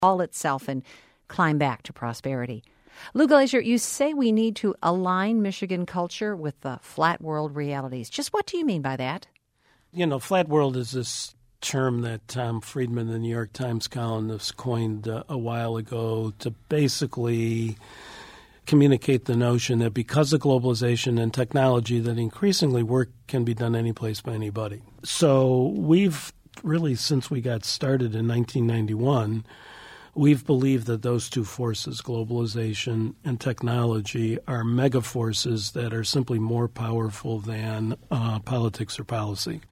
all itself and climb back to prosperity. Lou Glazer, you say we need to align Michigan culture with the flat world realities. Just what do you mean by that? Flat world is this term that Tom Friedman, the New York Times columnist, coined a while ago to basically communicate the notion that because of globalization and technology, that increasingly work can be done any place by anybody. So we've really, since we got started in 1991, we've believed that those two forces, globalization and technology, are mega forces that are simply more powerful than politics or policy.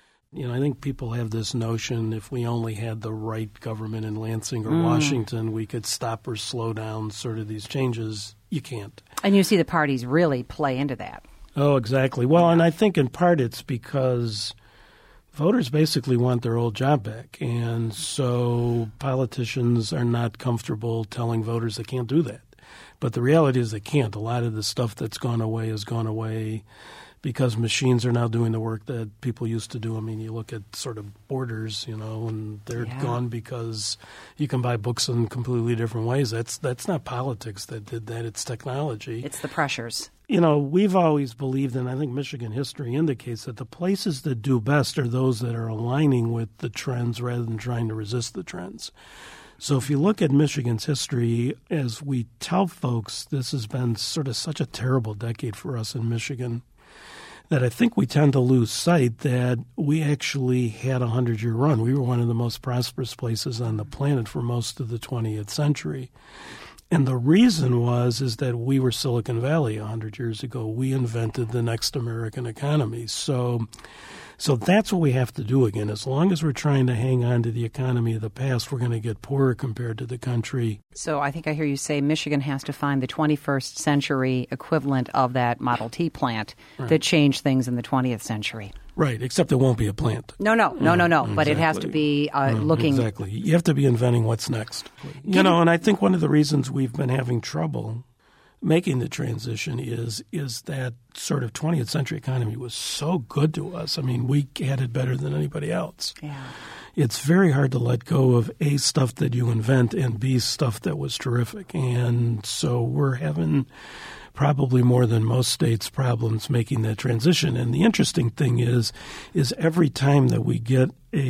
I think people have this notion if we only had the right government in Lansing or Washington, we could stop or slow down sort of these changes. You can't. And you see the parties really play into that. Oh, exactly. Well, and I think in part it's because voters basically want their old job back. And so politicians are not comfortable telling voters they can't do that. But the reality is they can't. A lot of the stuff that's gone away has gone away because machines are now doing the work that people used to do. I mean, you look at sort of Borders, and they're gone because you can buy books in completely different ways. That's not politics that did that. It's technology. It's the pressures. We've always believed, and I think Michigan history indicates that the places that do best are those that are aligning with the trends rather than trying to resist the trends. So if you look at Michigan's history, as we tell folks, this has been sort of such a terrible decade for us in Michigan that I think we tend to lose sight that we actually had a 100-year run. We were one of the most prosperous places on the planet for most of the 20th century. And the reason is that we were Silicon Valley 100 years ago. We invented the next American economy. So that's what we have to do again. As long as we're trying to hang on to the economy of the past, we're going to get poorer compared to the country. So I think I hear you say Michigan has to find the 21st century equivalent of that Model T plant that changed things in the 20th century. Right, except it won't be a plant. No. Exactly. But it has to be looking. Exactly. You have to be inventing what's next. And I think one of the reasons we've been having trouble making the transition is that sort of 20th century economy was so good to us. I mean, we had it better than anybody else. Yeah. It's very hard to let go of A, stuff that you invent, and B, stuff that was terrific. And so we're having probably more than most states problems making that transition. And the interesting thing is every time that we get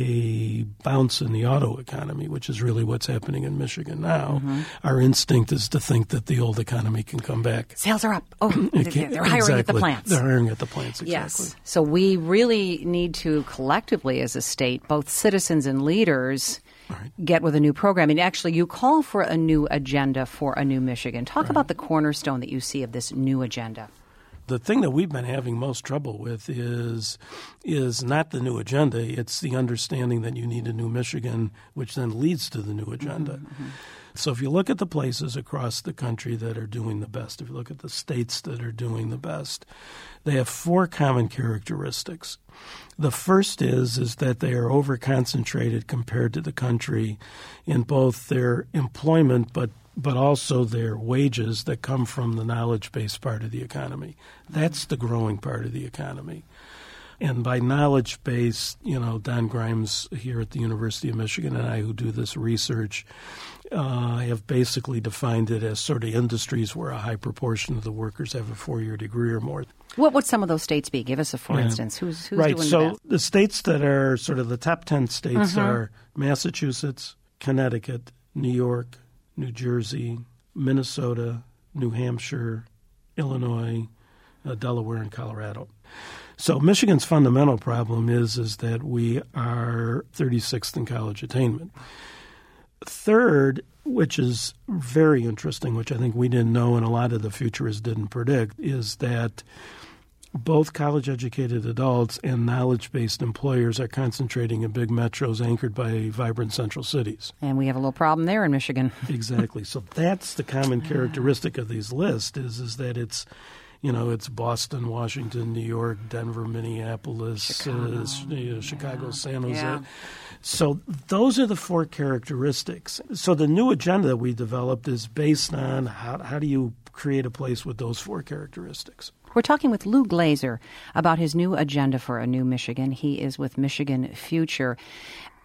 a bounce in the auto economy, which is really what's happening in Michigan now, our instinct is to think that the old economy can come back. Sales are up. Oh, they're hiring at the plants. They're hiring at the plants, exactly. Yes. So we really need to collectively as a state, both citizens and leaders, get with a new program. And actually, you call for a new agenda for a new Michigan. Talk about the cornerstone that you see of this new agenda. The thing that we've been having most trouble with is not the new agenda. It's the understanding that you need a new Michigan, which then leads to the new agenda. So if you look at the places across the country that are doing the best, if you look at the states that are doing the best, they have four common characteristics. The first is that they are over-concentrated compared to the country in both their employment but also their wages that come from the knowledge-based part of the economy. That's the growing part of the economy. And by knowledge-based, Don Grimes here at the University of Michigan and I who do this research have basically defined it as sort of industries where a high proportion of the workers have a 4-year degree or more. What would some of those states be? Give us a for instance. Who's right. doing So that? The states that are sort of the top 10 states are Massachusetts, Connecticut, New York, New Jersey, Minnesota, New Hampshire, Illinois, Delaware, and Colorado. So Michigan's fundamental problem is that we are 36th in college attainment. Third, which is very interesting, which I think we didn't know and a lot of the futurists didn't predict, is that both college-educated adults and knowledge-based employers are concentrating in big metros anchored by vibrant central cities. And we have a little problem there in Michigan. Exactly. So that's the common characteristic of these lists is that it's Boston, Washington, New York, Denver, Minneapolis, Chicago, San Jose. Yeah. So those are the four characteristics. So the new agenda that we developed is based on how do you create a place with those four characteristics. We're talking with Lou Glazer about his new agenda for a new Michigan. He is with Michigan Future.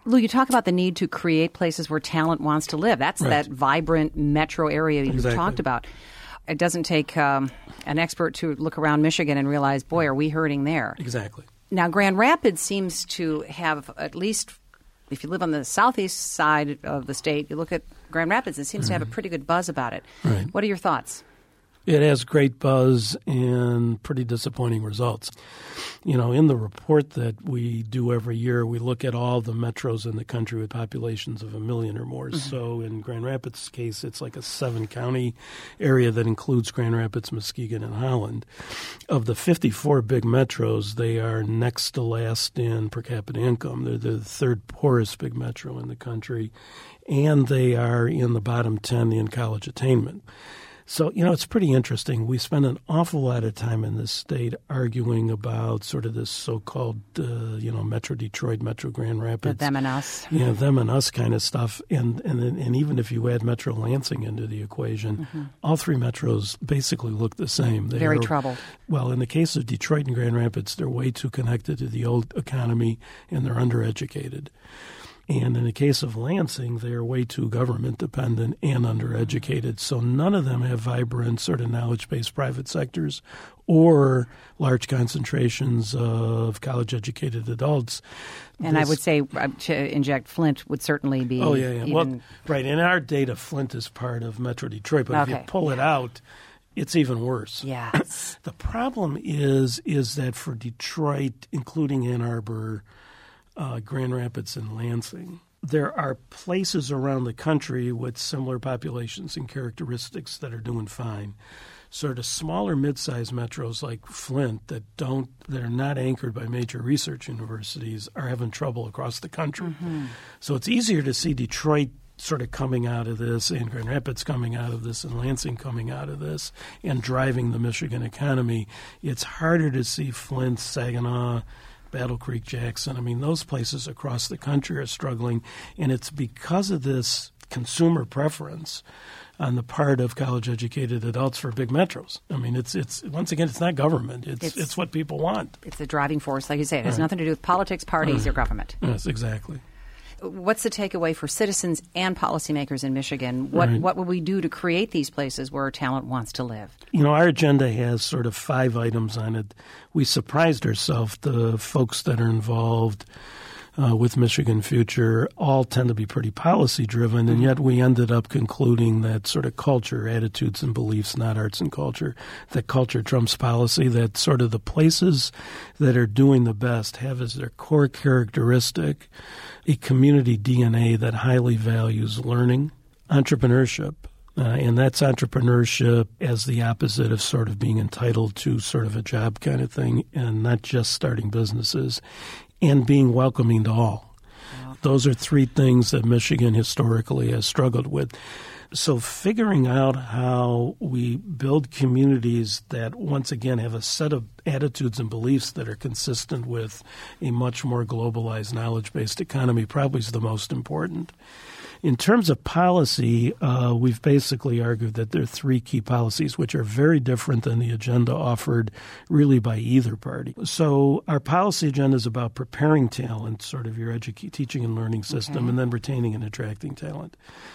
Lou, you talk about the need to create places where talent wants to live. That's right. that vibrant metro area you've Exactly. talked about. It doesn't take an expert to look around Michigan and realize, boy, are we hurting there. Exactly. Now, Grand Rapids seems to have, at least if you live on the southeast side of the state, you look at Grand Rapids, it seems to have a pretty good buzz about it. Right. What are your thoughts? It has great buzz and pretty disappointing results. You know, in the report that we do every year, we look at all the metros in the country with populations of 1 million or more. Mm-hmm. So in Grand Rapids' case, it's like a 7-county area that includes Grand Rapids, Muskegon, and Holland. Of the 54 big metros, they are next to last in per capita income. They're the third poorest big metro in the country, and they are in the bottom 10 in college attainment. So, you know, it's pretty interesting. We spend an awful lot of time in this state arguing about sort of this so-called, Metro Detroit, Metro Grand Rapids. The them and us. Yeah, them and us kind of stuff. And even if you add Metro Lansing into the equation, all three metros basically look the same. They Very are, troubled. Well, in the case of Detroit and Grand Rapids, they're way too connected to the old economy, and they're undereducated. And in the case of Lansing, they are way too government-dependent and undereducated. So none of them have vibrant sort of knowledge-based private sectors or large concentrations of college-educated adults. And I would say to inject Flint would certainly be Well, right. In our data, Flint is part of Metro Detroit. But if you pull it out, it's even worse. Yes. The problem is that for Detroit, including Ann Arbor, Grand Rapids, and Lansing, there are places around the country with similar populations and characteristics that are doing fine. Sort of smaller mid-sized metros like Flint that are not anchored by major research universities are having trouble across the country. Mm-hmm. So it's easier to see Detroit sort of coming out of this, and Grand Rapids coming out of this, and Lansing coming out of this, and driving the Michigan economy. It's harder to see Flint, Saginaw, Battle Creek, Jackson. I mean, those places across the country are struggling, and it's because of this consumer preference on the part of college-educated adults for big metros. I mean, it's once again, it's not government. It's what people want. It's the driving force, like you say. It has nothing to do with politics, parties, or government. Yes, exactly. What's the takeaway for citizens and policymakers in Michigan? What will we do to create these places where talent wants to live? You know, our agenda has sort of 5 items on it. We surprised ourselves. The folks that are involved with Michigan Future all tend to be pretty policy-driven, and yet we ended up concluding that sort of culture, attitudes, and beliefs, not arts and culture, that culture trumps policy, that sort of the places that are doing the best have as their core characteristic a community DNA that highly values learning, entrepreneurship, and that's entrepreneurship as the opposite of sort of being entitled to sort of a job kind of thing, and not just starting businesses, and being welcoming to all. Wow. Those are 3 things that Michigan historically has struggled with. So figuring out how we build communities that, once again, have a set of attitudes and beliefs that are consistent with a much more globalized, knowledge-based economy probably is the most important. In terms of policy, we've basically argued that there are 3 key policies which are very different than the agenda offered really by either party. So our policy agenda is about preparing talent, sort of your teaching and learning system, and then retaining and attracting talent.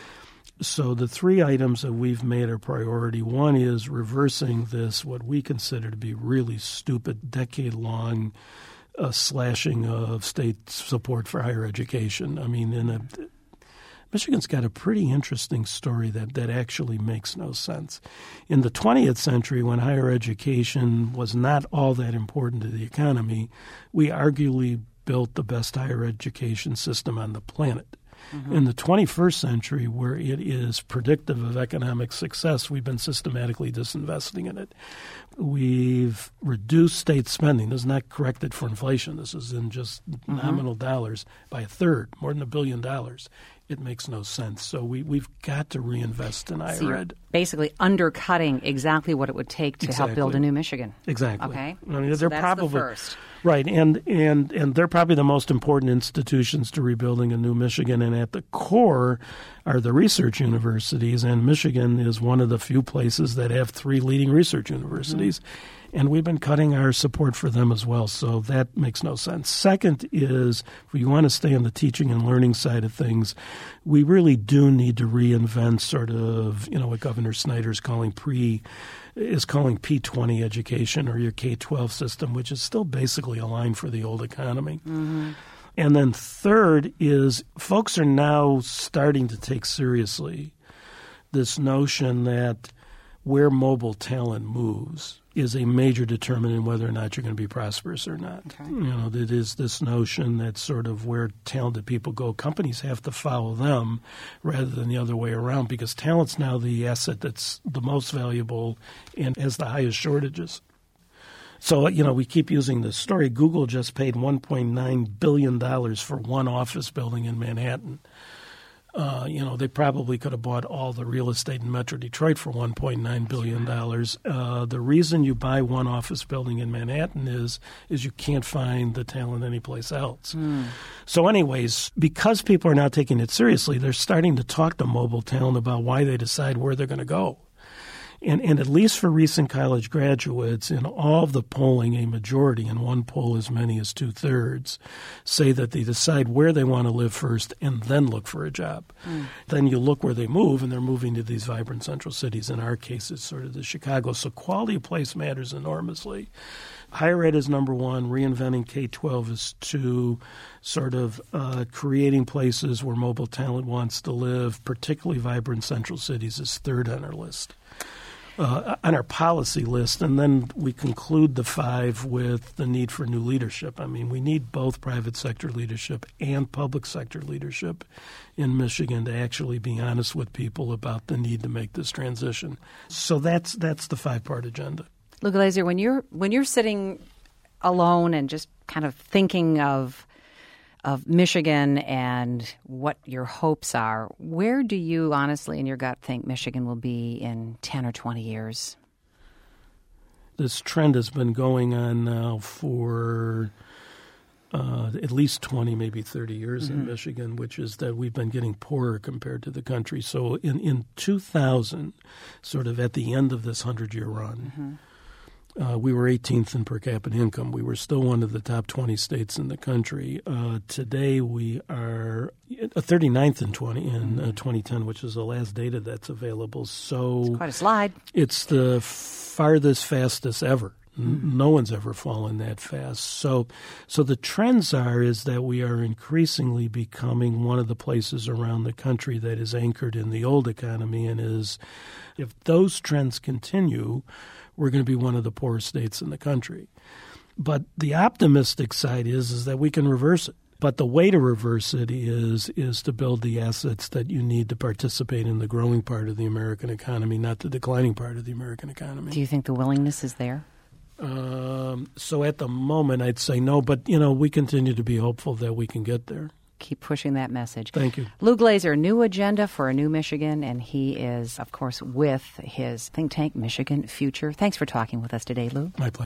So the 3 items that we've made a priority, one is reversing this, what we consider to be really stupid, decade-long slashing of state support for higher education. I mean, Michigan's got a pretty interesting story that actually makes no sense. In the 20th century, when higher education was not all that important to the economy, we arguably built the best higher education system on the planet. Mm-hmm. In the 21st century, where it is predictive of economic success, we've been systematically disinvesting in it. We've reduced state spending. This is not corrected for inflation. This is in just nominal dollars by 1/3, more than $1 billion. It makes no sense. So we've got to reinvest in higher ed. Basically undercutting exactly what it would take to help build a new Michigan. Exactly. Okay. I mean, so they're that's probably the first. Right, and they're probably the most important institutions to rebuilding a new Michigan, and at the core are the research universities, and Michigan is one of the few places that have 3 leading research universities. And we've been cutting our support for them as well, so that makes no sense. Second is, if we want to stay on the teaching and learning side of things, we really do need to reinvent sort of, what Governor Snyder is calling P20 education, or your K-12 system, which is still basically a line for the old economy. Mm-hmm. And then third is folks are now starting to take seriously this notion that where mobile talent moves is a major determinant in whether or not you're going to be prosperous or not. Okay. It is this notion that sort of where talented people go, companies have to follow them rather than the other way around, because talent's now the asset that's the most valuable and has the highest shortages. So, we keep using this story. Google just paid $1.9 billion for one office building in Manhattan. They probably could have bought all the real estate in Metro Detroit for $1.9 billion. The reason you buy one office building in Manhattan is you can't find the talent anyplace else. Mm. So anyways, because people are now taking it seriously, they're starting to talk to mobile talent about why they decide where they're going to go. And at least for recent college graduates, in all of the polling, a majority, in one poll as many as 2/3, say that they decide where they want to live first and then look for a job. Mm. Then you look where they move, and they're moving to these vibrant central cities. In our case, it's sort of the Chicago. So quality of place matters enormously. Higher ed is number one. Reinventing K-12 is two. Sort of creating places where mobile talent wants to live, particularly vibrant central cities, is third on our list. On our policy list, and then we conclude the five with the need for new leadership. I mean, we need both private sector leadership and public sector leadership in Michigan to actually be honest with people about the need to make this transition. So that's the five-part agenda. Lou Glazer, when you're sitting alone and just kind of thinking of Michigan and what your hopes are, where do you honestly in your gut think Michigan will be in 10 or 20 years? This trend has been going on now for at least 20, maybe 30 years in Michigan, which is that we've been getting poorer compared to the country. So in 2000, sort of at the end of this 100-year run, we were 18th in per capita income. We were still one of the top 20 states in the country. Today we are 39th in 2010, which is the last data that's available. So it's quite a slide. It's the farthest, fastest ever. No one's ever fallen that fast. So the trends is that we are increasingly becoming one of the places around the country that is anchored in the old economy, and if those trends continue, we're going to be one of the poorest states in the country. But the optimistic side is that we can reverse it. But the way to reverse it is to build the assets that you need to participate in the growing part of the American economy, not the declining part of the American economy. Do you think the willingness is there? So at the moment, I'd say no. But, we continue to be hopeful that we can get there. Keep pushing that message. Thank you. Lou Glazer, New Agenda for a New Michigan, and he is, of course, with his think tank, Michigan Future. Thanks for talking with us today, Lou. My pleasure.